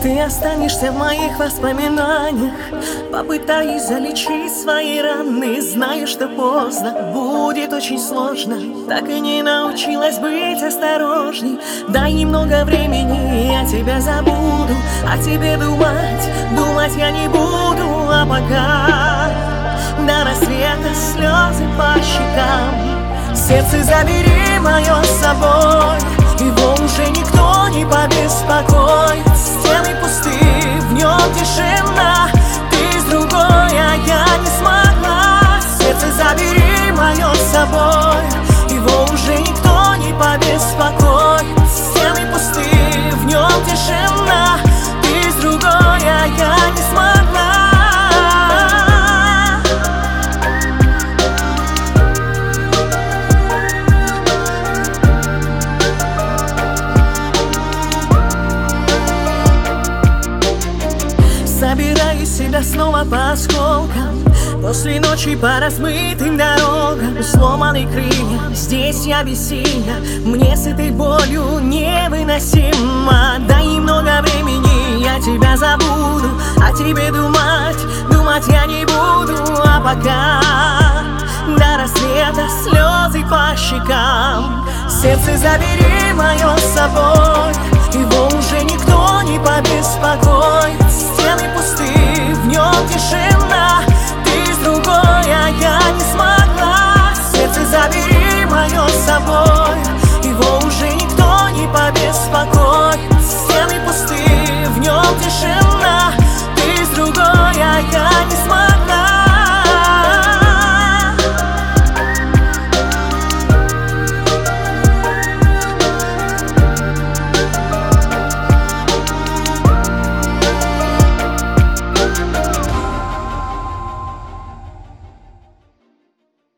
Ты останешься в моих воспоминаниях. Попытаюсь залечить свои раны. Знаю, что поздно, будет очень сложно. Так и не научилась быть осторожней. Дай немного времени, я тебя забуду. О тебе думать я не буду. А пока до рассвета слезы по щекам. Сердце забери мое с собой, его уже никто не побеспокоит. Стены пусты, в нем тишина. Ты с другой, а я не смогла. Сердце забери мое с собой, его уже никто не побеспокоит. Стены пусты, в нем тишина. Ты с другой, а я не смогла. Собираю себя снова по осколкам. После ночи по размытым дорогам. Сломанные крылья, здесь я бессильна. Мне с этой болью невыносимо. Дай немного времени, я тебя забуду. О тебе думать я не буду. А пока до рассвета слезы по щекам. Сердце забери мое с собой, его уже никто не побеспокоит. Стены пусты, в нем тишина.